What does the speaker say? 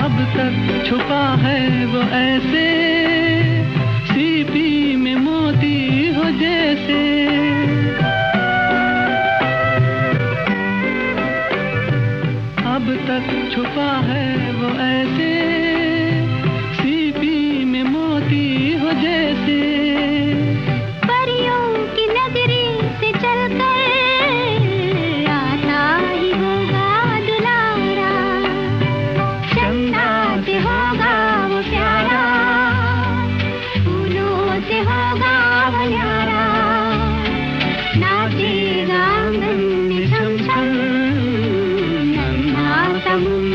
अब तक छुपा है वो ऐसे, सीपी में मोती हो जैसे। अब तक छुपा है वो ऐसे, सीपी में मोती हो जैसे। परियों की नगरी से चलकर आता ही होगा दुलारा, चंदा से होगा वो प्यारा, फूलों से होगा वो न्यारा। नाचेगा आंगन में छम छम, नन्हा सा